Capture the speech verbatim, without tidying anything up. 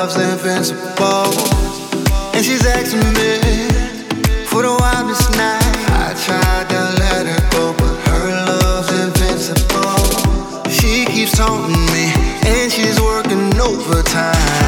love's invincible. And she's asking me for the wildest night. I tried to let her go, but her love's invincible. She keeps taunting me, and she's working overtime.